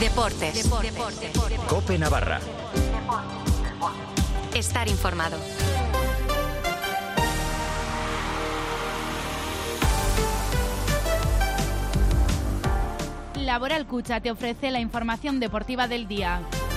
Deportes. COPE Navarra. Estar informado. Laboral Cucha te ofrece la información deportiva del día.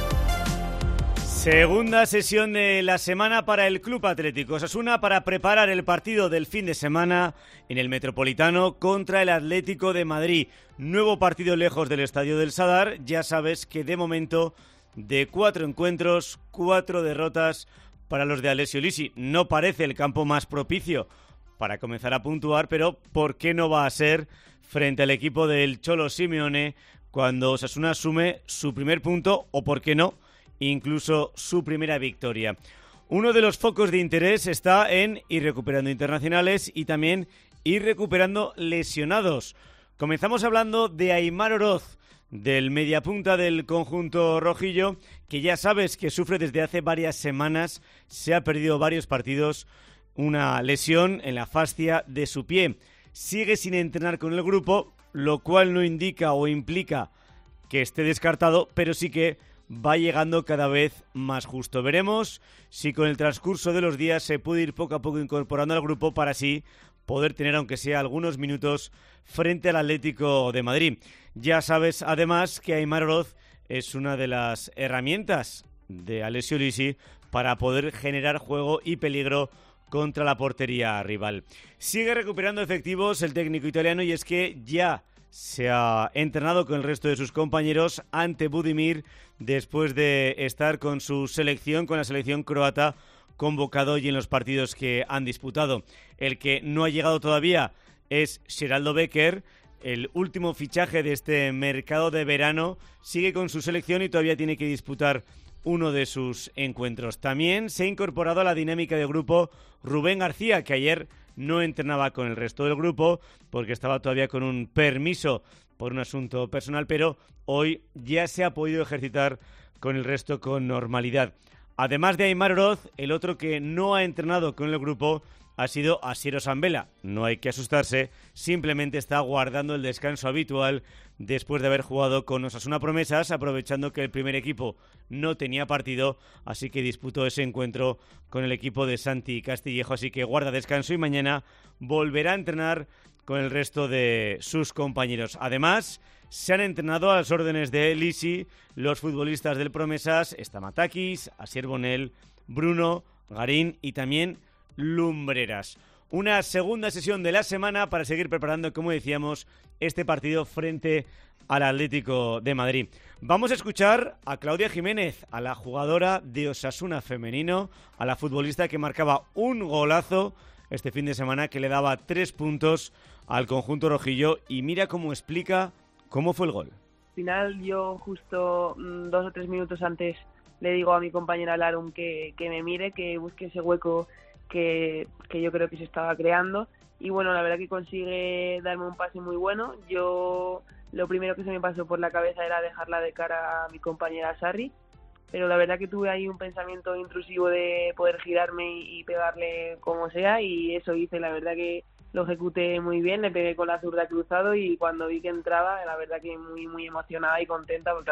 Segunda sesión de la semana para el Club Atlético Osasuna para preparar el partido del fin de semana en el Metropolitano contra el Atlético de Madrid. Nuevo partido lejos del Estadio del Sadar. Ya sabes que de momento de 4 encuentros, 4 derrotas para los de Alessio Lisi. No parece el campo más propicio para comenzar a puntuar, pero ¿por qué no va a ser frente al equipo del Cholo Simeone cuando Osasuna asume su primer punto o, por qué no, incluso su primera victoria? Uno de los focos de interés está en ir recuperando internacionales y también ir recuperando lesionados. Comenzamos hablando de Aimar Oroz, del mediapunta del conjunto rojillo, que ya sabes que sufre desde hace varias semanas, se ha perdido varios partidos, una lesión en la fascia de su pie. Sigue sin entrenar con el grupo, lo cual no indica o implica que esté descartado, pero sí que va llegando cada vez más justo. Veremos si con el transcurso de los días se puede ir poco a poco incorporando al grupo para así poder tener, aunque sea algunos minutos, frente al Atlético de Madrid. Ya sabes, además, que Aimar Oroz es una de las herramientas de Alessio Lisi para poder generar juego y peligro contra la portería rival. Sigue recuperando efectivos el técnico italiano y es que ya se ha entrenado con el resto de sus compañeros ante Budimir después de estar con su selección, con la selección croata, convocado y en los partidos que han disputado. El que no ha llegado todavía es Geraldo Becker, el último fichaje de este mercado de verano. Sigue con su selección y todavía tiene que disputar uno de sus encuentros. También se ha incorporado a la dinámica de grupo Rubén García, que ayer no entrenaba con el resto del grupo porque estaba todavía con un permiso por un asunto personal, pero hoy ya se ha podido ejercitar con el resto con normalidad. Además de Aimar Oroz, el otro que no ha entrenado con el grupo ha sido Asier Osanbela. No hay que asustarse, simplemente está guardando el descanso habitual después de haber jugado con Osasuna Promesas, aprovechando que el primer equipo no tenía partido, así que disputó ese encuentro con el equipo de Santi Castillejo, así que guarda descanso y mañana volverá a entrenar con el resto de sus compañeros. Además, se han entrenado a las órdenes de Lisi los futbolistas del Promesas, Stamatakis, Asier Bonel, Bruno, Garín y también Lumbreras. Una segunda sesión de la semana para seguir preparando, como decíamos, este partido frente al Atlético de Madrid. Vamos a escuchar a Claudia Jiménez, a la jugadora de Osasuna femenino, a la futbolista que marcaba un golazo este fin de semana que le daba 3 puntos al conjunto rojillo, y mira cómo explica cómo fue el gol. Al final yo justo 2 o 3 minutos antes le digo a mi compañera Larum que me mire, que busque ese hueco que yo creo que se estaba creando, y bueno, la verdad que consigue darme un pase muy bueno. Yo lo primero que se me pasó por la cabeza era dejarla de cara a mi compañera Sarri, pero la verdad que tuve ahí un pensamiento intrusivo de poder girarme y pegarle como sea, y eso hice. La verdad que lo ejecuté muy bien, le pegué con la zurda cruzado y cuando vi que entraba, la verdad que muy muy emocionada y contenta porque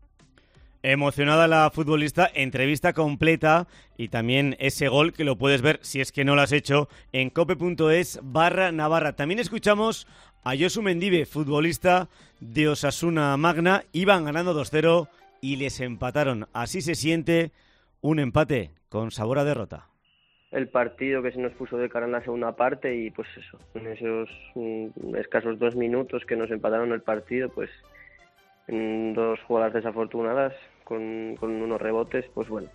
emocionada la futbolista, entrevista completa y también ese gol que lo puedes ver, si es que no lo has hecho, en cope.es/Navarra. También escuchamos a Josu Mendive, futbolista de Osasuna Magna. Iban ganando 2-0 y les empataron. Así se siente un empate con sabor a derrota. El partido que se nos puso de cara en la segunda parte y pues eso, en esos escasos 2 minutos que nos empataron el partido, pues en 2 jugadas desafortunadas con unos rebotes, pues bueno,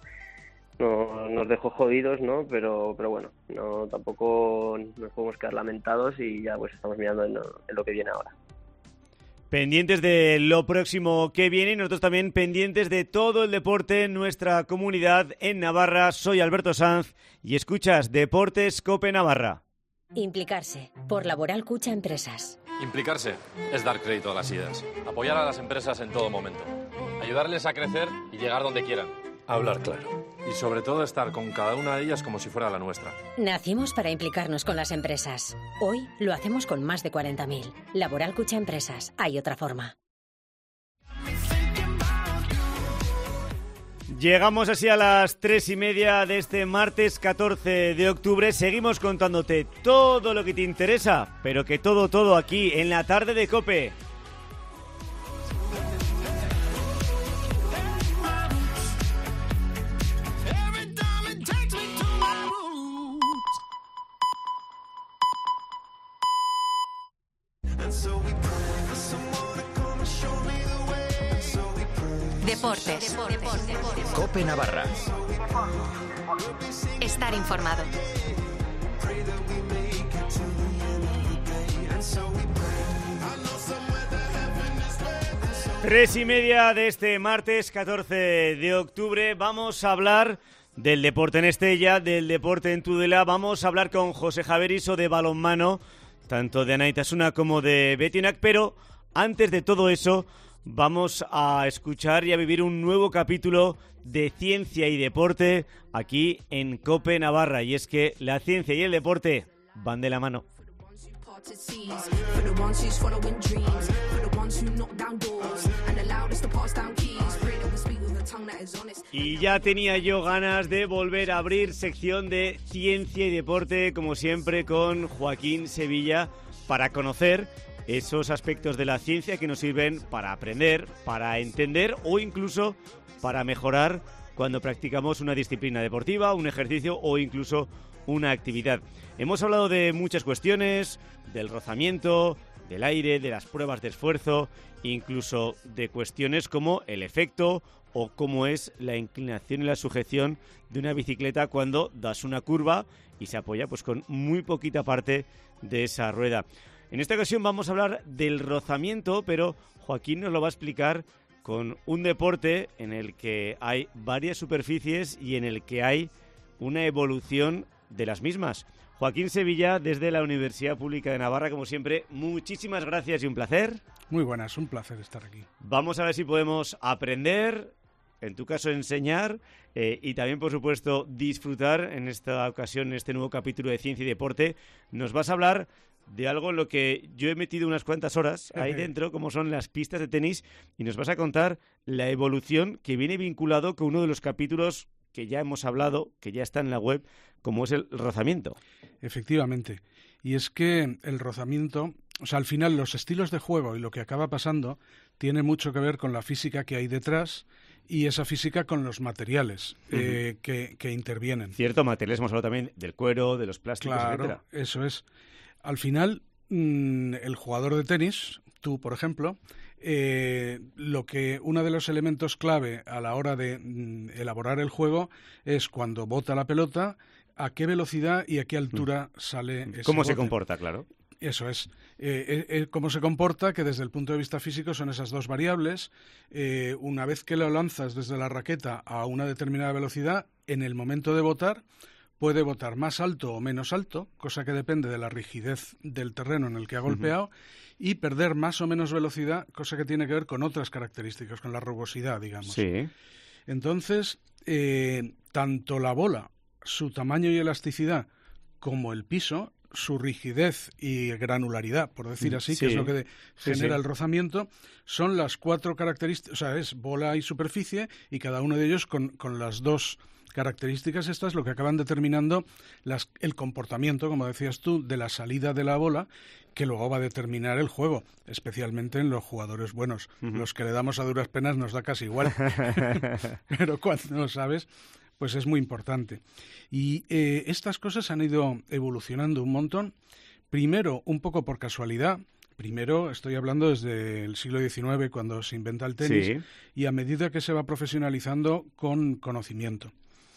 no nos dejó jodidos, ¿no? Pero bueno, no tampoco nos podemos quedar lamentados y ya pues estamos mirando en lo que viene ahora. Pendientes de lo próximo que viene y nosotros también pendientes de todo el deporte en nuestra comunidad en Navarra. Soy Alberto Sanz y escuchas Deportes COPE Navarra. Implicarse, por Laboral Cucha Empresas. Implicarse es dar crédito a las ideas, apoyar a las empresas en todo momento, ayudarles a crecer y llegar donde quieran. Hablar claro. Y sobre todo estar con cada una de ellas como si fuera la nuestra. Nacimos para implicarnos con las empresas. Hoy lo hacemos con más de 40.000. Laboral Cucha Empresas. Hay otra forma. Llegamos así a las 3:30 de este martes 14 de octubre. Seguimos contándote todo lo que te interesa, pero que todo aquí en la tarde de COPE. Deportes. COPE Navarra. Estar informado. Tres y media de este martes 14 de octubre. Vamos a hablar del deporte en Estella, del deporte en Tudela. Vamos a hablar con José Javier Iso de balonmano, tanto de Anaitasuna como de Betionak, pero antes de todo eso vamos a escuchar y a vivir un nuevo capítulo de ciencia y deporte aquí en COPE Navarra. Y es que la ciencia y el deporte van de la mano. Y ya tenía yo ganas de volver a abrir sección de ciencia y deporte, como siempre, con Joaquín Sevilla, para conocer esos aspectos de la ciencia que nos sirven para aprender, para entender o incluso para mejorar cuando practicamos una disciplina deportiva, un ejercicio o incluso una actividad. Hemos hablado de muchas cuestiones, del rozamiento, del aire, de las pruebas de esfuerzo, incluso de cuestiones como el efecto o cómo es la inclinación y la sujeción de una bicicleta cuando das una curva y se apoya pues con muy poquita parte de esa rueda. En esta ocasión vamos a hablar del rozamiento, pero Joaquín nos lo va a explicar con un deporte en el que hay varias superficies y en el que hay una evolución de las mismas. Joaquín Sevilla, desde la Universidad Pública de Navarra, como siempre, muchísimas gracias y un placer. Muy buenas, un placer estar aquí. Vamos a ver si podemos aprender, en tu caso enseñar, y también, por supuesto, disfrutar en esta ocasión, en este nuevo capítulo de Ciencia y Deporte. Nos vas a hablar de algo en lo que yo he metido unas cuantas horas ahí dentro, como son las pistas de tenis, y nos vas a contar la evolución que viene vinculado con uno de los capítulos que ya hemos hablado, que ya está en la web, como es el rozamiento. Efectivamente. Y es que el rozamiento, o sea, al final los estilos de juego y lo que acaba pasando tiene mucho que ver con la física que hay detrás y esa física con los materiales que intervienen. Cierto, materiales, hemos hablado también del cuero, de los plásticos, claro, etcétera. Eso es. Al final, el jugador de tenis, tú, por ejemplo, uno de los elementos clave a la hora de elaborar el juego es cuando bota la pelota, a qué velocidad y a qué altura sale ese ¿Cómo bote. se comporta, claro? Eso es. Cómo se comporta, que desde el punto de vista físico son esas dos variables. Una vez que lo lanzas desde la raqueta a una determinada velocidad, en el momento de botar, puede botar más alto o menos alto, cosa que depende de la rigidez del terreno en el que ha golpeado, y perder más o menos velocidad, cosa que tiene que ver con otras características, con la rugosidad, digamos. Sí. Entonces, tanto la bola, su tamaño y elasticidad, como el piso, su rigidez y granularidad, por decir así, que es lo que genera el rozamiento, son las cuatro características, o sea, es bola y superficie, y cada uno de ellos con las dos características estas lo que acaban determinando el comportamiento, como decías tú, de la salida de la bola, que luego va a determinar el juego, especialmente en los jugadores buenos. Los que le damos a duras penas nos da casi igual, pero cuando no sabes, pues es muy importante. Y estas cosas han ido evolucionando un montón, primero un poco por casualidad. Primero, estoy hablando desde el siglo XIX, cuando se inventa el tenis, y a medida que se va profesionalizando con conocimiento.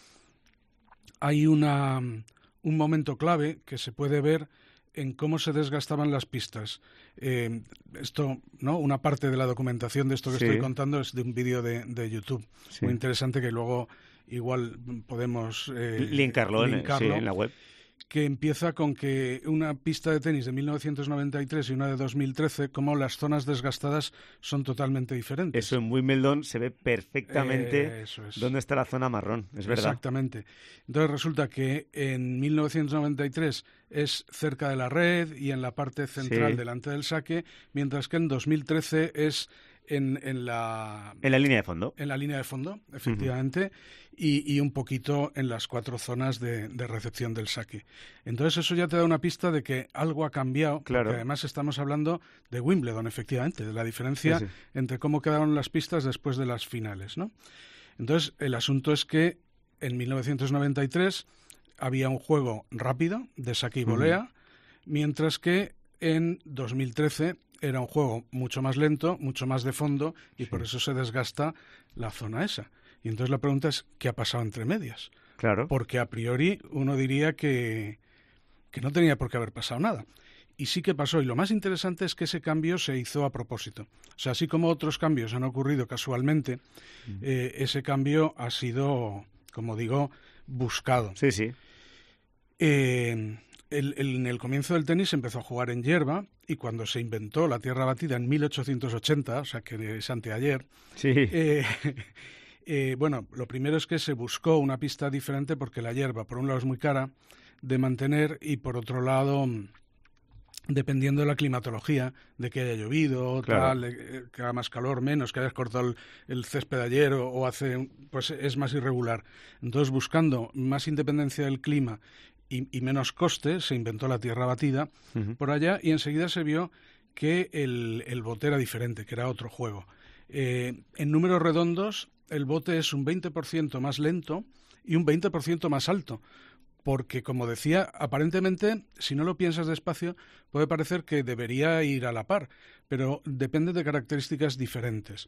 Hay un momento clave que se puede ver en cómo se desgastaban las pistas. Esto, ¿no? Una parte de la documentación de esto que estoy contando es de un vídeo de YouTube. Muy interesante, que luego igual podemos linkarlo en la web. Que empieza con que una pista de tenis de 1993 y una de 2013, como las zonas desgastadas son totalmente diferentes. Eso en Wimbledon se ve perfectamente dónde está la zona marrón, es verdad. Exactamente. Entonces resulta que en 1993 es cerca de la red y en la parte central delante del saque, mientras que en 2013 es en la línea de fondo. En la línea de fondo, efectivamente, y un poquito en las 4 zonas de recepción del saque. Entonces eso ya te da una pista de que algo ha cambiado, claro. Porque además estamos hablando de Wimbledon, efectivamente, de la diferencia entre cómo quedaron las pistas después de las finales, ¿no? Entonces el asunto es que en 1993 había un juego rápido de saque y volea, mientras que en 2013 era un juego mucho más lento, mucho más de fondo, y por eso se desgasta la zona esa. Y entonces la pregunta es, ¿qué ha pasado entre medias? Claro. Porque a priori uno diría que no tenía por qué haber pasado nada. Y sí que pasó, y lo más interesante es que ese cambio se hizo a propósito. O sea, así como otros cambios han ocurrido casualmente, ese cambio ha sido, como digo, buscado. Sí, sí. En el comienzo del tenis se empezó a jugar en hierba, y cuando se inventó la tierra batida en 1880, o sea que es anteayer, bueno, lo primero es que se buscó una pista diferente porque la hierba, por un lado, es muy cara de mantener y por otro lado, dependiendo de la climatología, de que haya llovido, claro. que haga más calor, menos, que hayas cortado el césped ayer pues es más irregular. Entonces, buscando más independencia del clima y menos coste, se inventó la tierra batida por allá, y enseguida se vio que el bote era diferente, que era otro juego. En números redondos, el bote es un 20% más lento y un 20% más alto, porque, como decía, aparentemente, si no lo piensas despacio, puede parecer que debería ir a la par, pero depende de características diferentes.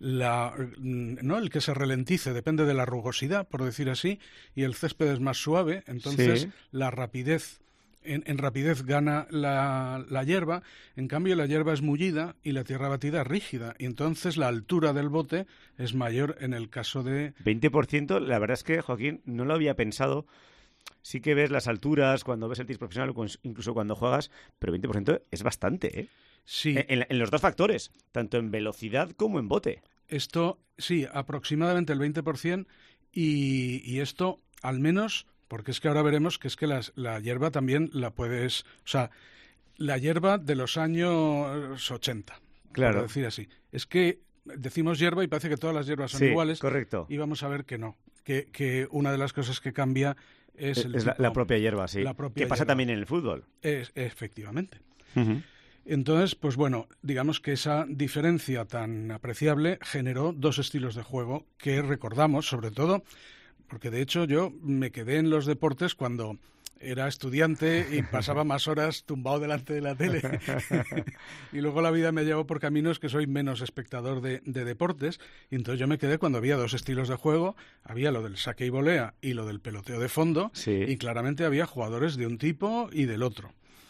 El que se ralentice depende de la rugosidad, por decir así, y el césped es más suave, entonces la rapidez, en rapidez gana la hierba, en cambio la hierba es mullida y la tierra batida es rígida, y entonces la altura del bote es mayor en el caso de... 20%, la verdad es que, Joaquín, no lo había pensado. Sí que ves las alturas cuando ves el tenis profesional, incluso cuando juegas, pero 20% es bastante, ¿eh? Sí. En los dos factores, tanto en velocidad como en bote. Esto, sí, aproximadamente el 20%, y esto al menos, porque es que ahora veremos que es que la hierba también la puedes... O sea, la hierba de los años 80, claro, por decir así. Es que decimos hierba y parece que todas las hierbas son iguales. Correcto. Y vamos a ver que no, que una de las cosas que cambia es la propia hierba, sí. ¿Qué pasa también en el fútbol? Efectivamente. Entonces, pues bueno, digamos que esa diferencia tan apreciable generó 2 estilos de juego que recordamos, sobre todo, porque de hecho yo me quedé en los deportes cuando era estudiante y pasaba más horas tumbado delante de la tele. Y luego la vida me llevó por caminos que soy menos espectador de deportes. Y entonces yo me quedé cuando había 2 estilos de juego. Había lo del saque y volea y lo del peloteo de fondo. Y claramente había jugadores de un tipo y del otro.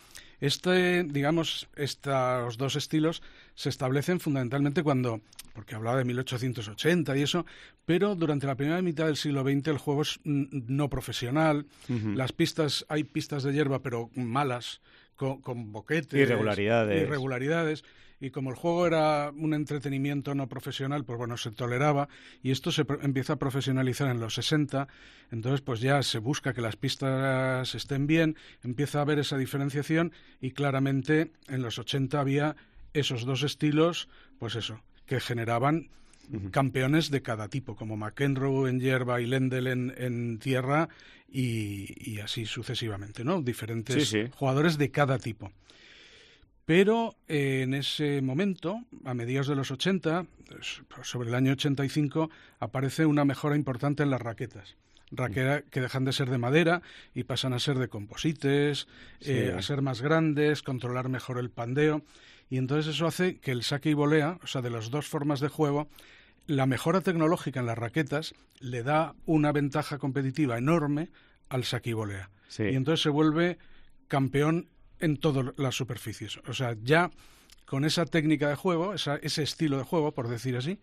Estos 2 estilos se establecen fundamentalmente porque hablaba de 1880 y eso, pero durante la primera mitad del siglo XX el juego es no profesional. Hay pistas de hierba, pero malas, con boquetes, irregularidades. Y como el juego era un entretenimiento no profesional, pues bueno, se toleraba, y esto se empieza a profesionalizar en los 60, entonces pues ya se busca que las pistas estén bien, empieza a haber esa diferenciación, y claramente en los 80 había esos 2 estilos, pues eso, que generaban campeones de cada tipo, como McEnroe en hierba y Lendl en tierra, y así sucesivamente, ¿no? Diferentes jugadores de cada tipo. Pero en ese momento, a mediados de los 80, sobre el año 85, aparece una mejora importante en las raquetas. Raquetas que dejan de ser de madera y pasan a ser de composites, a ser más grandes, controlar mejor el pandeo. Y entonces eso hace que el saque y volea, o sea, de las 2 formas de juego, la mejora tecnológica en las raquetas le da una ventaja competitiva enorme al saque y volea. Y entonces se vuelve campeón en todas las superficies. O sea, ya con esa técnica de juego, ese estilo de juego, por decir así,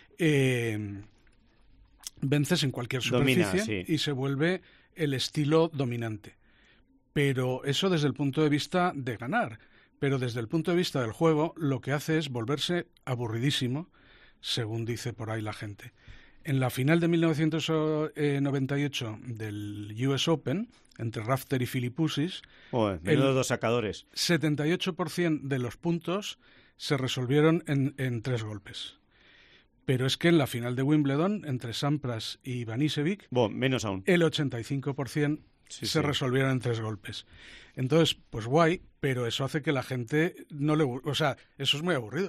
vences en cualquier superficie y se vuelve el estilo dominante. Pero eso desde el punto de vista de ganar. Pero desde el punto de vista del juego, lo que hace es volverse aburridísimo, según dice por ahí la gente. En la final de 1998 del US Open, entre Rafter y Philippoussis, menudo 2 sacadores. 78% de los puntos se resolvieron en 3 golpes. Pero es que en la final de Wimbledon, entre Sampras y Ivanisevic, menos aún, el 85% se resolvieron en 3 golpes. Entonces, pues guay, pero eso hace que la gente no le... O sea, eso es muy aburrido.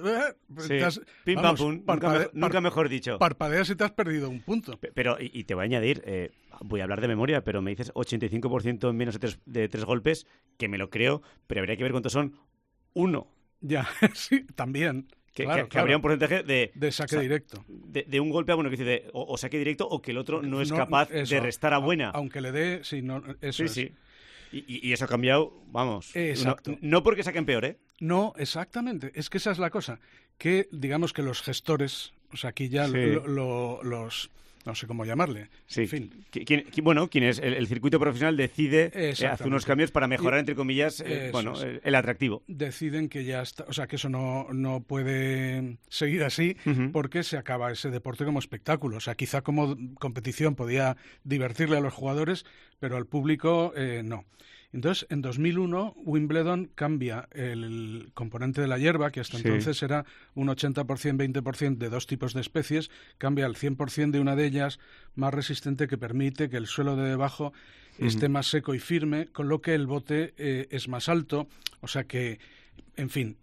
Pim, pam, pum. Nunca mejor dicho. Parpadeas y te has perdido un punto. Pero, y te voy a añadir, voy a hablar de memoria, pero me dices 85% en menos de 3 golpes, que me lo creo, pero habría que ver cuántos son 1. Ya, sí, también. Que habría un porcentaje de saque directo. De un golpe a bueno, que o saque directo o que el otro no es capaz de restar a buena. Aunque le dé, eso es. Y eso ha cambiado, vamos. Exacto. No porque saquen peor, ¿eh? No, exactamente. Es que esa es la cosa. Que digamos que los gestores, o sea, aquí ya los... No sé cómo llamarle. Sí. En fin. Quien es el circuito profesional decide hacer unos cambios para mejorar, entre comillas, el atractivo. Deciden que ya está, o sea, que eso no puede seguir así porque se acaba ese deporte como espectáculo. O sea, quizá como competición podía divertirle a los jugadores, pero al público no. Entonces, en 2001, Wimbledon cambia el componente de la hierba, que hasta entonces era un 80%, 20% de 2 tipos de especies, cambia al 100% de una de ellas, más resistente, que permite que el suelo de debajo esté más seco y firme, con lo que el bote es más alto, o sea que, en fin,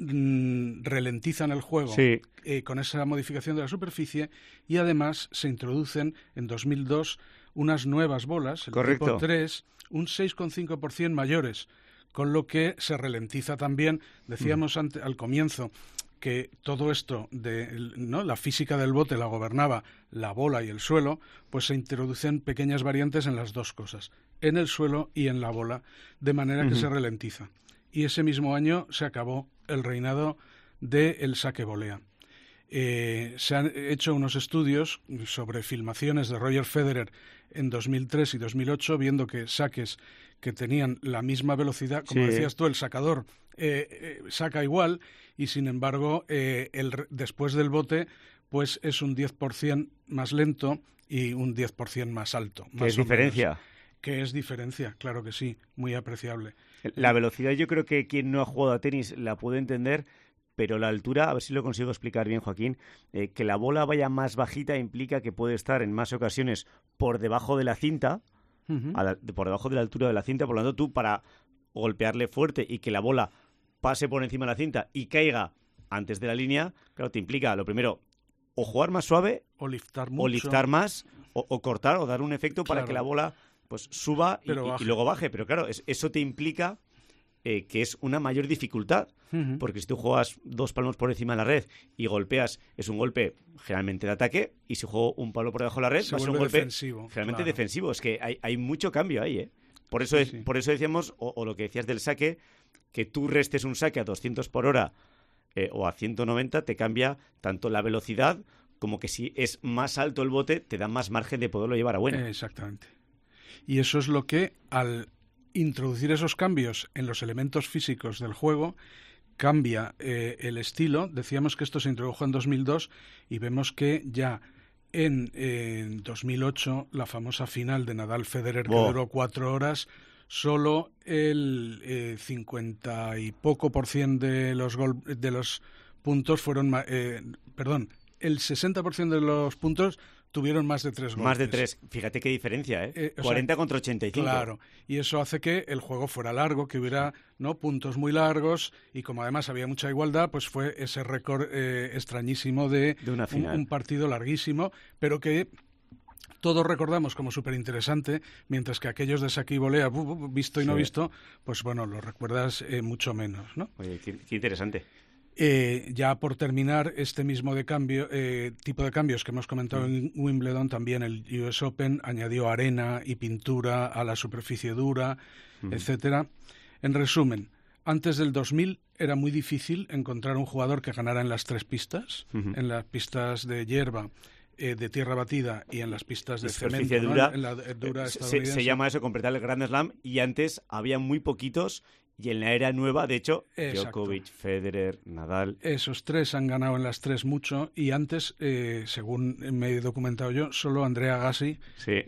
ralentizan el juego con esa modificación de la superficie, y además se introducen en 2002 unas nuevas bolas, el tipo 3, un 6,5% mayores, con lo que se ralentiza también. Decíamos al comienzo que todo esto la física del bote la gobernaba la bola y el suelo, pues se introducen pequeñas variantes en las dos cosas, en el suelo y en la bola, de manera que se ralentiza. Y ese mismo año se acabó el reinado del saque volea. Se han hecho unos estudios sobre filmaciones de Roger Federer en 2003 y 2008, viendo que saques que tenían la misma velocidad, como decías tú, el sacador saca igual, y sin embargo después del bote pues es un 10% más lento y un 10% más alto. ¿Qué es diferencia? Que es diferencia, claro que sí, muy apreciable. La velocidad, yo creo que quien no ha jugado a tenis la puede entender, pero la altura, a ver si lo consigo explicar bien, Joaquín, que la bola vaya más bajita implica que puede estar en más ocasiones por debajo de la cinta, por debajo de la altura de la cinta, por lo tanto tú para golpearle fuerte y que la bola pase por encima de la cinta y caiga antes de la línea, claro, te implica, lo primero, o jugar más suave, o liftar mucho, o liftar más, o cortar, o dar un efecto para que la bola pues suba y luego baje, pero claro, eso te implica que es una mayor dificultad, porque si tú juegas 2 palmos por encima de la red y golpeas, es un golpe generalmente de ataque, y si juego un palo por debajo de la red, va a ser un golpe defensivo, generalmente defensivo. Es que hay mucho cambio ahí, ¿eh? Por eso decíamos, o lo que decías del saque, que tú restes un saque a 200 por hora o a 190, te cambia tanto la velocidad como que si es más alto el bote, te da más margen de poderlo llevar a buena. Exactamente. Y eso es lo que, al introducir esos cambios en los elementos físicos del juego, cambia el estilo. Decíamos que esto se introdujo en 2002 y vemos que ya en 2008, la famosa final de Nadal-Federer, que duró 4 horas, solo el 50 y poco % de los puntos fueron... el 60% de los puntos tuvieron más de 3 golpes. Más de 3. Fíjate qué diferencia, 40 contra 85. Claro, y eso hace que el juego fuera largo, que hubiera puntos muy largos, y como además había mucha igualdad, pues fue ese récord extrañísimo de una final. Un partido larguísimo, pero que todos recordamos como súper interesante, mientras que aquellos de saque y volea, visto y no visto, pues bueno, los recuerdas mucho menos, ¿no? Oye, qué interesante. Ya por terminar, este mismo tipo de cambios que hemos comentado en Wimbledon, también el US Open añadió arena y pintura a la superficie dura, etcétera. En resumen, antes del 2000 era muy difícil encontrar un jugador que ganara en las 3 pistas, en las pistas de hierba, de tierra batida, y en las pistas de superficie cemento, dura, ¿no? En la dura estadounidense. Se llama eso completar el Grand Slam, y antes había muy poquitos. Y en la era nueva, de hecho, Djokovic, Federer, Nadal... Esos 3 han ganado en las 3 mucho, y antes, según me he documentado yo, solo Andrea Agassi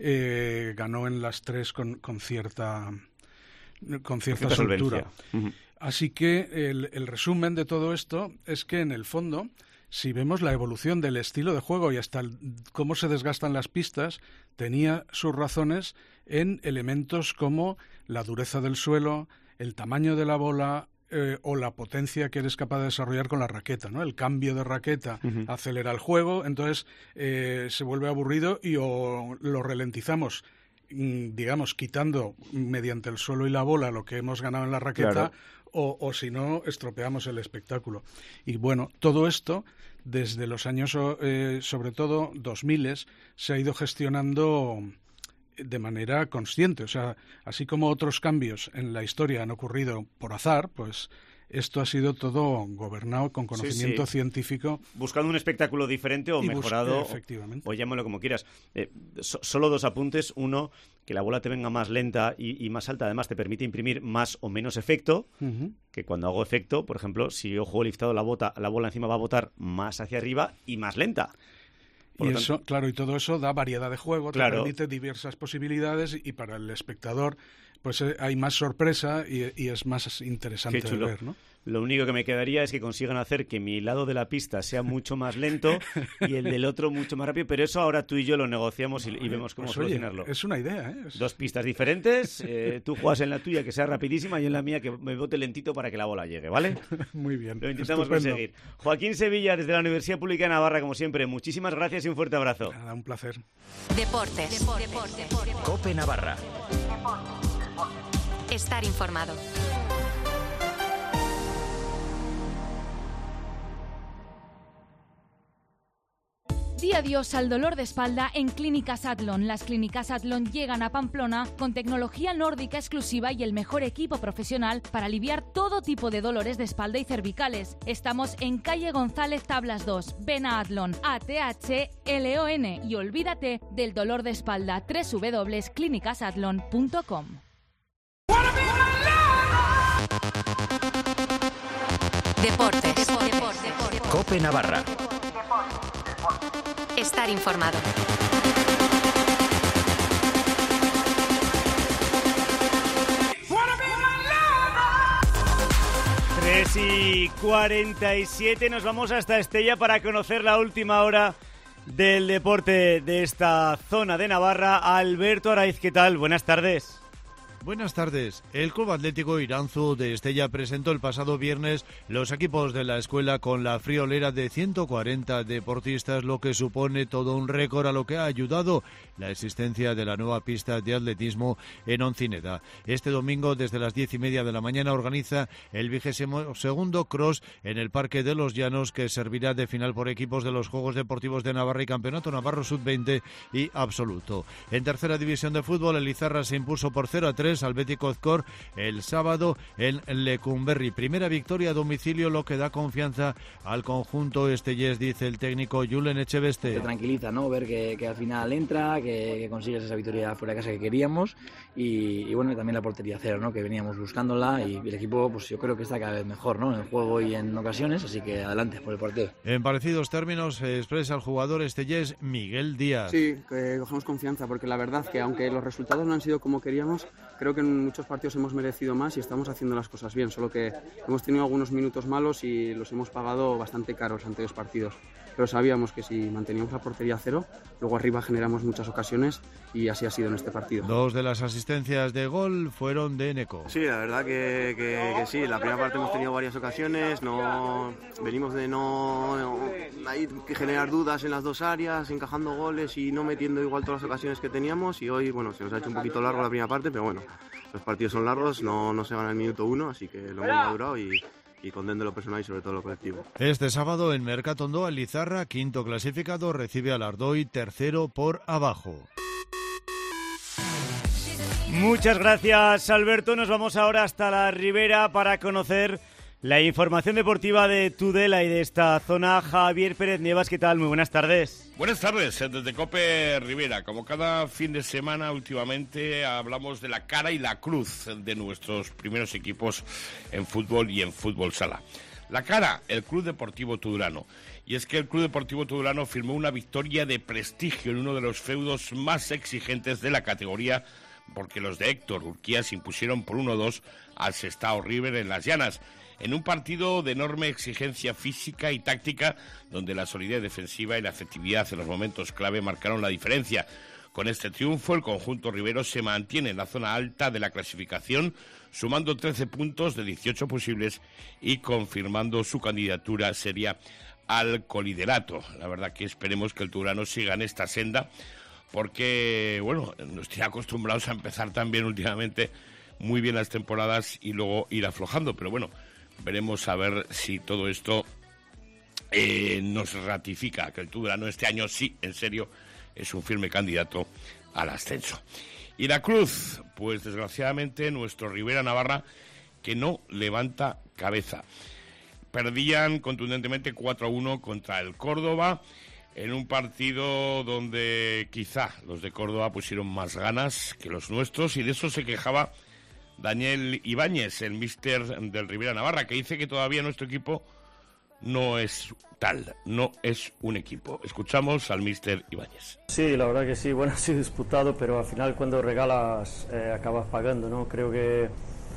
ganó en las 3 con cierta soltura. Así que el resumen de todo esto es que, en el fondo, si vemos la evolución del estilo de juego y hasta cómo se desgastan las pistas, tenía sus razones en elementos como la dureza del suelo, el tamaño de la bola, o la potencia que eres capaz de desarrollar con la raqueta, ¿no? El cambio de raqueta acelera el juego, entonces se vuelve aburrido y o lo ralentizamos, digamos, quitando mediante el suelo y la bola lo que hemos ganado en la raqueta, claro, o si no, estropeamos el espectáculo. Y bueno, todo esto, desde los años, sobre todo 2000, se ha ido gestionando de manera consciente. O sea, así como otros cambios en la historia han ocurrido por azar, pues esto ha sido todo gobernado con conocimiento científico. Buscando un espectáculo diferente o mejorado, efectivamente. O llámalo como quieras. Solo 2 apuntes. Uno, que la bola te venga más lenta y más alta. Además, te permite imprimir más o menos efecto. Que cuando hago efecto, por ejemplo, si yo juego liftado, la bola encima va a botar más hacia arriba y más lenta. Y eso, claro, y todo eso da variedad de juego, te permite diversas posibilidades, y para el espectador pues hay más sorpresa y es más interesante de ver, ¿no? Lo único que me quedaría es que consigan hacer que mi lado de la pista sea mucho más lento y el del otro mucho más rápido, pero eso ahora tú y yo lo negociamos y vemos cómo solucionarlo. Es una idea, ¿eh? 2 pistas diferentes, tú juegas en la tuya que sea rapidísima y en la mía que me bote lentito para que la bola llegue, ¿vale? Muy bien. Lo intentamos conseguir. Joaquín Sevilla, desde la Universidad Pública de Navarra, como siempre, muchísimas gracias y un fuerte abrazo. Nada, un placer. Deportes. COPE Navarra. Estar informado. Di adiós al dolor de espalda en Clínicas Atlon. Las Clínicas Atlon llegan a Pamplona con tecnología nórdica exclusiva y el mejor equipo profesional para aliviar todo tipo de dolores de espalda y cervicales. Estamos en calle González Tablas 2. Ven a Atlon, ATHLON, y olvídate del dolor de espalda. www.clinicasatlon.com. Deportes. COPE Navarra. Estar informado. Tres y 47, nos vamos hasta Estella para conocer la última hora del deporte de esta zona de Navarra. Alberto Araiz, ¿qué tal? Buenas tardes. Buenas tardes. El Club Atlético Iranzu de Estella presentó el pasado viernes los equipos de la escuela con la friolera de 140 deportistas, lo que supone todo un récord, a lo que ha ayudado la existencia de la nueva pista de atletismo en Oncineda. Este domingo, desde las 10:30 de la mañana, organiza el 22º Cross en el Parque de los Llanos, que servirá de final por equipos de los Juegos Deportivos de Navarra y Campeonato Navarro Sub-20 y Absoluto. En tercera división de fútbol, el Izarra se impuso por 0-3 al Betis Cozcor el sábado en Lecumberri. Primera victoria a domicilio, lo que da confianza al conjunto estellés, dice el técnico Julen Echeveste. Te tranquiliza, ¿no? Ver que al final entra, que consigues esa victoria fuera de casa que queríamos y bueno, también la portería cero, ¿no? Que veníamos buscándola, y el equipo, pues yo creo que está cada vez mejor, ¿no? En el juego y en ocasiones, así que adelante por el partido. En parecidos términos se expresa el jugador estellés Miguel Díaz. Sí, que cogemos confianza, porque la verdad que aunque los resultados no han sido como queríamos, creo que en muchos partidos hemos merecido más y estamos haciendo las cosas bien, solo que hemos tenido algunos minutos malos y los hemos pagado bastante caros ante los partidos. Pero sabíamos que si manteníamos la portería cero, luego arriba generamos muchas ocasiones, y así ha sido en este partido. 2 de las asistencias de gol fueron de Eneco. Sí, la verdad que sí, la primera parte hemos tenido varias ocasiones, venimos de hay que generar dudas en las 2 áreas, encajando goles y no metiendo igual todas las ocasiones que teníamos, y hoy bueno, se nos ha hecho un poquito largo la primera parte, pero bueno, los partidos son largos, no se van al minuto 1, así que lo hemos madurado y contento de lo personal y sobre todo lo colectivo. Este sábado en Mercatondo, el Lizarra, quinto clasificado, recibe al Ardoy, tercero por abajo. Muchas gracias, Alberto. Nos vamos ahora hasta la Ribera para conocer la información deportiva de Tudela y de esta zona. Javier Pérez Nievas, ¿qué tal? Muy buenas tardes. Buenas tardes, desde COPE Ribera. Como cada fin de semana, últimamente hablamos de la cara y la cruz de nuestros primeros equipos en fútbol y en fútbol sala. La cara, el Club Deportivo Tudelano. Y es que el Club Deportivo Tudelano firmó una victoria de prestigio en uno de los feudos más exigentes de la categoría porque los de Héctor Urquía se impusieron por 1-2 al Sestao River en Las Llanas, en un partido de enorme exigencia física y táctica, donde la solidez defensiva y la efectividad en los momentos clave marcaron la diferencia. Con este triunfo, el conjunto ribero se mantiene en la zona alta de la clasificación, sumando 13 puntos de 18 posibles y confirmando su candidatura seria al coliderato. La verdad que esperemos que el Turano siga en esta senda, porque, bueno, nos tiene acostumbrados a empezar también últimamente muy bien las temporadas y luego ir aflojando, pero bueno, veremos a ver si todo esto nos ratifica que el Turano este año sí, en serio, es un firme candidato al ascenso. Y la Cruz, pues desgraciadamente nuestro Ribera Navarra, que no levanta cabeza. Perdían contundentemente 4-1 contra el Córdoba, en un partido donde quizá los de Córdoba pusieron más ganas que los nuestros, y de eso se quejaba Daniel Ibáñez, el míster del Ribera Navarra, que dice que todavía nuestro equipo no es tal, no es un equipo. Escuchamos al míster Ibáñez. Sí, la verdad que sí, bueno, ha sido disputado, pero al final cuando regalas acabas pagando, ¿no? Creo que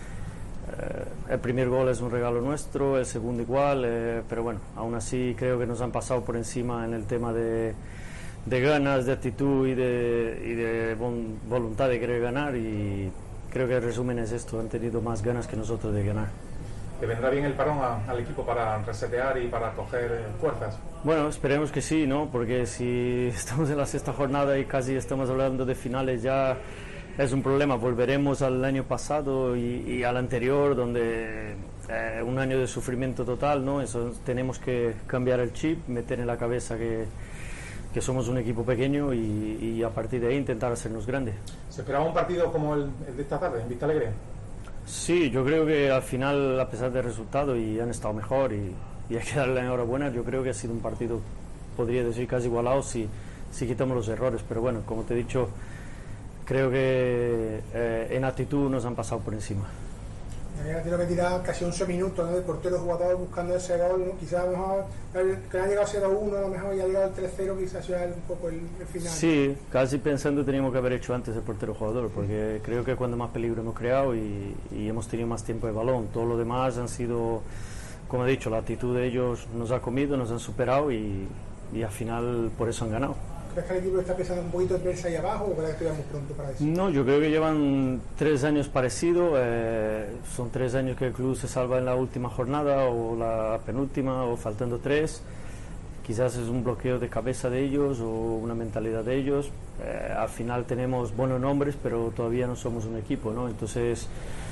el primer gol es un regalo nuestro, el segundo igual, pero bueno, aún así creo que nos han pasado por encima en el tema de ganas, de actitud y de voluntad de querer ganar, y creo que el resumen es esto, han tenido más ganas que nosotros de ganar. ¿Te vendrá bien el parón al equipo para resetear y para coger fuerzas? Bueno, esperemos que sí, ¿no? Porque si estamos en la sexta jornada y casi estamos hablando de finales, ya es un problema. Volveremos al año pasado y al anterior, donde un año de sufrimiento total, ¿no? Eso, tenemos que cambiar el chip, meter en la cabeza que somos un equipo pequeño y a partir de ahí intentar hacernos grandes. ¿Se esperaba un partido como el de esta tarde, en Vista Alegre? Sí, yo creo que al final, a pesar del resultado, y han estado mejor y hay que darle la enhorabuena, yo creo que ha sido un partido, podría decir, casi igualado si quitamos los errores, pero bueno, como te he dicho, creo que en actitud nos han pasado por encima. Tiene que tirar casi 11 minutos, ¿no? El portero jugador buscando ese gol, ¿no? Quizás a lo mejor que ha llegado a 0-1, a lo mejor ya ha llegado al 3-0, quizás sea un poco el final. Sí, casi pensando teníamos que haber hecho antes el portero jugador, porque creo que cuando más peligro hemos creado y hemos tenido más tiempo de balón. Todo lo demás han sido, como he dicho, la actitud de ellos nos ha comido, nos han superado y al final por eso han ganado. ¿Crees que el equipo está pensando un poquito en verse ahí abajo o crees que estamos pronto para eso? No, yo creo que llevan 3 años parecidos. Son 3 años que el club se salva en la última jornada o la penúltima o faltando 3. Quizás es un bloqueo de cabeza de ellos o una mentalidad de ellos. Al final tenemos buenos nombres, pero todavía no somos un equipo, ¿no? Entonces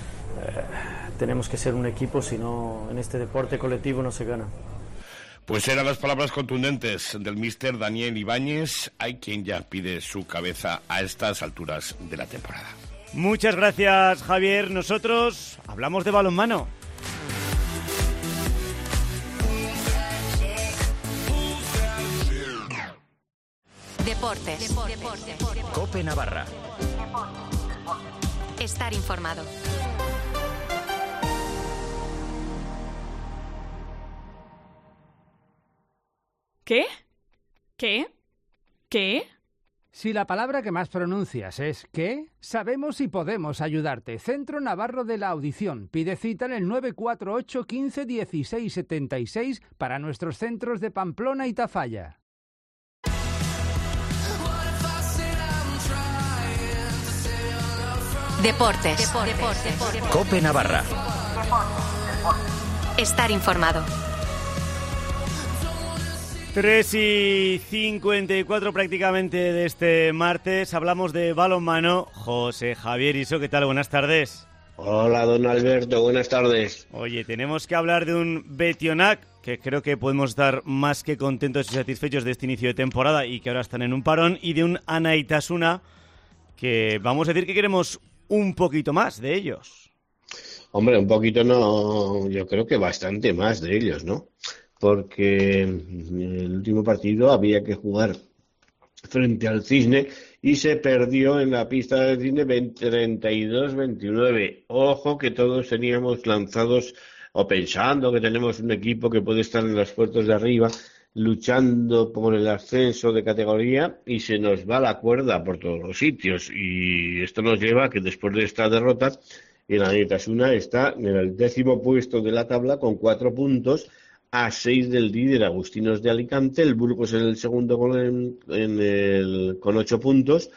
tenemos que ser un equipo, si no en este deporte colectivo no se gana. Pues eran las palabras contundentes del míster Daniel Ibáñez. Hay quien ya pide su cabeza a estas alturas de la temporada. Muchas gracias, Javier. Nosotros hablamos de balonmano. Deportes. COPE Navarra. Estar informado. ¿Qué? ¿Qué? ¿Qué? Si la palabra que más pronuncias es ¿qué?, sabemos y podemos ayudarte. Centro Navarro de la Audición. Pide cita en el 948 15 16 76 para nuestros centros de Pamplona y Tafalla. Deportes. COPE Navarra. Estar informado. 3:54 prácticamente de este martes. Hablamos de balonmano. José Javier Iso, ¿qué tal? Buenas tardes. Hola, don Alberto, buenas tardes. Oye, tenemos que hablar de un Betionac, que creo que podemos estar más que contentos y satisfechos de este inicio de temporada y que ahora están en un parón, y de un Anaitasuna, que vamos a decir que queremos un poquito más de ellos. Hombre, un poquito no, yo creo que bastante más de ellos, ¿no? Porque en el último partido había que jugar frente al Cisne y se perdió en la pista del Cisne 32-29. Ojo que todos teníamos lanzados o pensando que tenemos un equipo que puede estar en las puertas de arriba, luchando por el ascenso de categoría y se nos va la cuerda por todos los sitios. Y esto nos lleva a que después de esta derrota, el Anaitasuna está en el 10º puesto de la tabla con 4 puntos, a 6 del líder Agustinos de Alicante. El Burgos en el segundo con 8 puntos.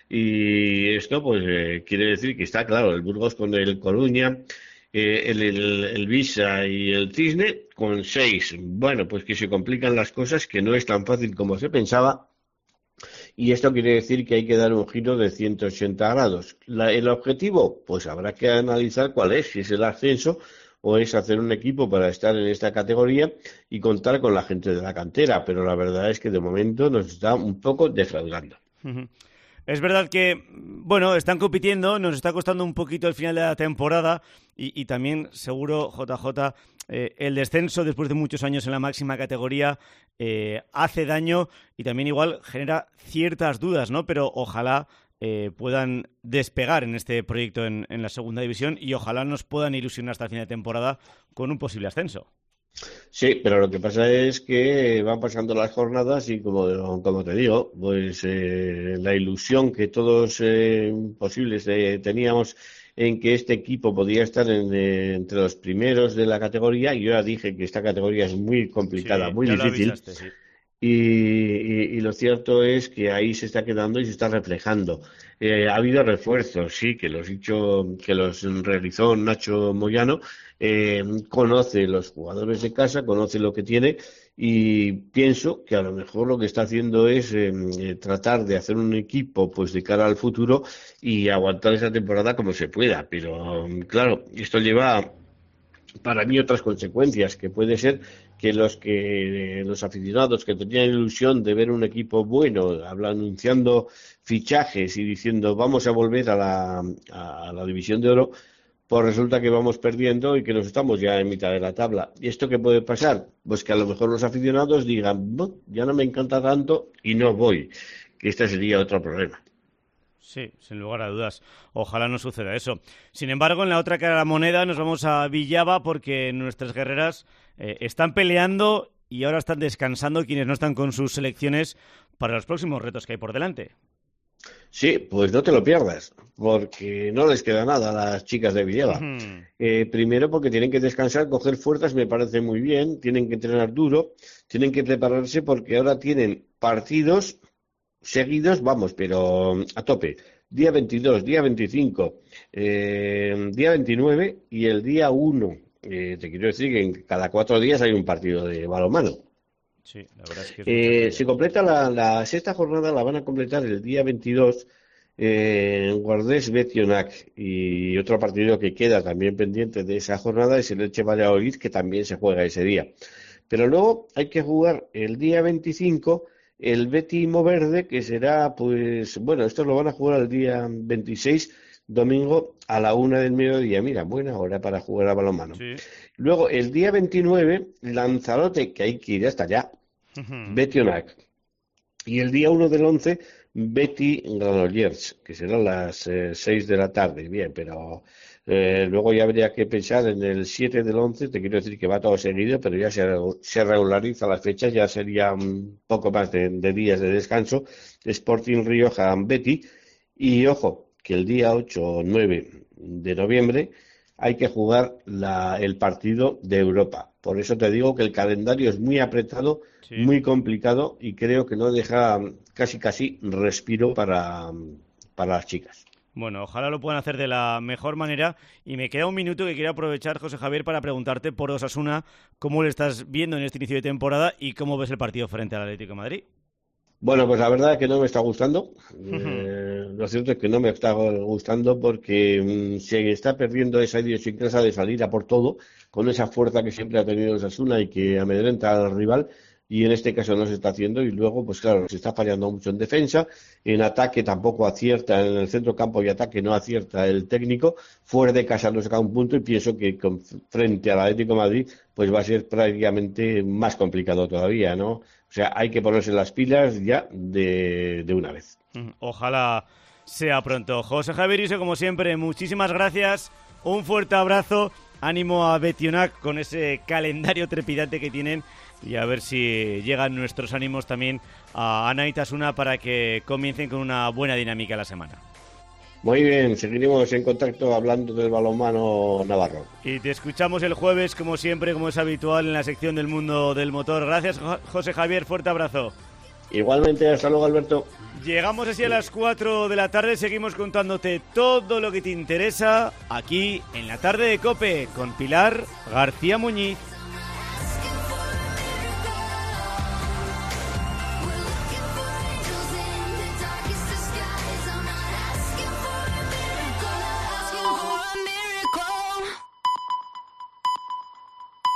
Y esto pues quiere decir que está claro, el Burgos con el Coruña, el Visa y el Cisne con 6. Bueno, pues que se complican las cosas, que no es tan fácil como se pensaba. Y esto quiere decir que hay que dar un giro de 180 grados. El objetivo, pues habrá que analizar cuál es, si es el ascenso o es hacer un equipo para estar en esta categoría y contar con la gente de la cantera. Pero la verdad es que de momento nos está un poco defraudando. Es verdad que, bueno, están compitiendo, nos está costando un poquito el final de la temporada y también, seguro, JJ, el descenso después de muchos años en la máxima categoría hace daño y también igual genera ciertas dudas, ¿no? Pero ojalá puedan despegar en este proyecto en la segunda división y ojalá nos puedan ilusionar hasta el final de temporada con un posible ascenso. Sí, pero lo que pasa es que van pasando las jornadas y como te digo, pues la ilusión que todos posibles teníamos en que este equipo podía estar entre los primeros de la categoría, y yo ya dije que esta categoría es muy complicada, muy difícil. Avisaste, sí. Y lo cierto es que ahí se está quedando y se está reflejando. Ha habido refuerzos, sí, que los realizó Nacho Moyano, conoce los jugadores de casa, conoce lo que tiene y pienso que a lo mejor lo que está haciendo es tratar de hacer un equipo pues de cara al futuro y aguantar esa temporada como se pueda. Pero claro, esto lleva para mí otras consecuencias, que puede ser que los aficionados que tenían ilusión de ver un equipo bueno, anunciando fichajes y diciendo vamos a volver a la División de Oro, pues resulta que vamos perdiendo y que nos estamos ya en mitad de la tabla. ¿Y esto qué puede pasar? Pues que a lo mejor los aficionados digan, ya no me encanta tanto y no voy, que este sería otro problema. Sí, sin lugar a dudas. Ojalá no suceda eso. Sin embargo, en la otra cara de la moneda nos vamos a Villava porque nuestras guerreras están peleando y ahora están descansando quienes no están con sus selecciones para los próximos retos que hay por delante. Sí, pues no te lo pierdas, porque no les queda nada a las chicas de Villava. Primero porque tienen que descansar, coger fuerzas, me parece muy bien, tienen que entrenar duro, tienen que prepararse porque ahora tienen partidos seguidos, vamos, pero a tope. Día 22, día 25, día 29 y el día 1. Te quiero decir que en cada 4 días hay un partido de balonmano. Sí, la verdad es que se completa la sexta jornada, la van a completar el día 22 en Guardés Betionac, y otro partido que queda también pendiente de esa jornada es el Elche Valladolid, que también se juega ese día. Pero luego hay que jugar el día 25 el Betis Moverde, que será, pues, bueno, estos lo van a jugar el día 26, domingo, a la 1 del mediodía. Mira, buena hora para jugar a balonmano. Sí. Luego, el día 29, Lanzarote, que hay que ir hasta allá, Betionac. Y el día 1 del 11, Betis Granollers, que serán las 6 de la tarde. Bien, pero luego ya habría que pensar en el 7 del 11, te quiero decir que va todo seguido, pero ya se regulariza las fechas, ya sería un poco más de días de descanso. Sporting Rioja Betis, y ojo, que el día 8 o 9 de noviembre hay que jugar el partido de Europa. Por eso te digo que el calendario es muy apretado, sí, muy complicado, y creo que no deja casi respiro para las chicas. Bueno, ojalá lo puedan hacer de la mejor manera. Y me queda un minuto que quiero aprovechar, José Javier, para preguntarte por Osasuna, cómo lo estás viendo en este inicio de temporada y cómo ves el partido frente al Atlético de Madrid. Bueno, pues la verdad es que no me está gustando. Lo cierto es que no me está gustando porque se está perdiendo esa idiosincrasia de salir a por todo, con esa fuerza que siempre ha tenido Osasuna y que amedrenta al rival, y en este caso no se está haciendo. Y luego, pues claro, se está fallando mucho en defensa, en ataque tampoco acierta, en el centro campo y ataque no acierta el técnico, fuera de casa no saca un punto, y pienso que frente al Atlético de Madrid pues va a ser prácticamente más complicado todavía, ¿no? O sea, hay que ponerse las pilas ya de una vez. Ojalá sea pronto. José Javier Iso, como siempre, muchísimas gracias. Un fuerte abrazo. Ánimo a Betionac con ese calendario trepidante que tienen y a ver si llegan nuestros ánimos también a Ana y Tasuna para que comiencen con una buena dinámica la semana. Muy bien, seguiremos en contacto hablando del balonmano navarro. Y te escuchamos el jueves, como siempre, como es habitual, en la sección del mundo del motor. Gracias, José Javier, fuerte abrazo. Igualmente, hasta luego, Alberto. Llegamos así a las 4 de la tarde, seguimos contándote todo lo que te interesa aquí en la tarde de COPE con Pilar García Muñiz.